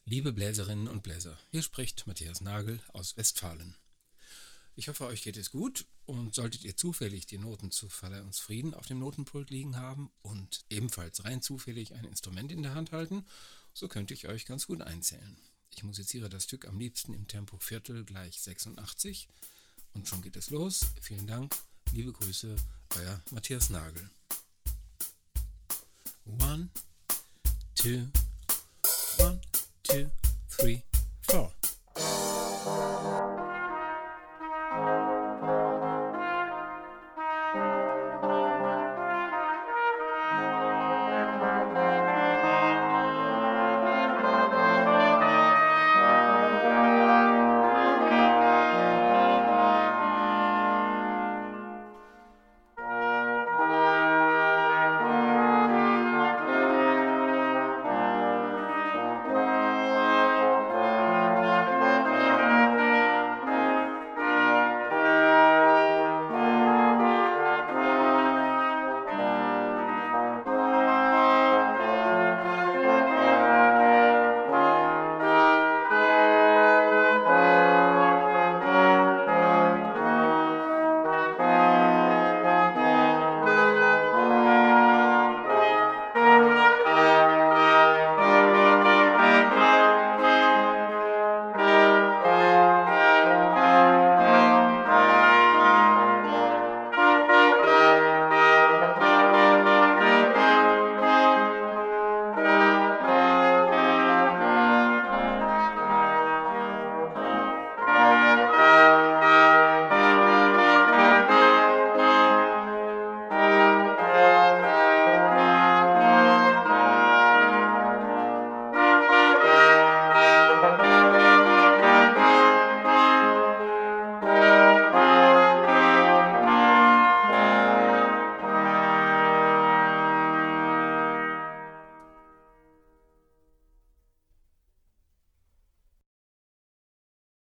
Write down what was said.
Liebe Bläserinnen und Bläser, hier spricht Matthias Nagel aus Westfalen. Ich hoffe, euch geht es gut und solltet ihr zufällig die Noten zu Verleih uns Frieden auf dem Notenpult liegen haben und ebenfalls rein zufällig ein Instrument in der Hand halten, so könnte ich euch ganz gut einzählen. Ich musiziere das Stück am liebsten im Tempo Viertel gleich 86 und schon geht es los. Vielen Dank, liebe Grüße, euer Matthias Nagel. 1, 2, 1, 2, 3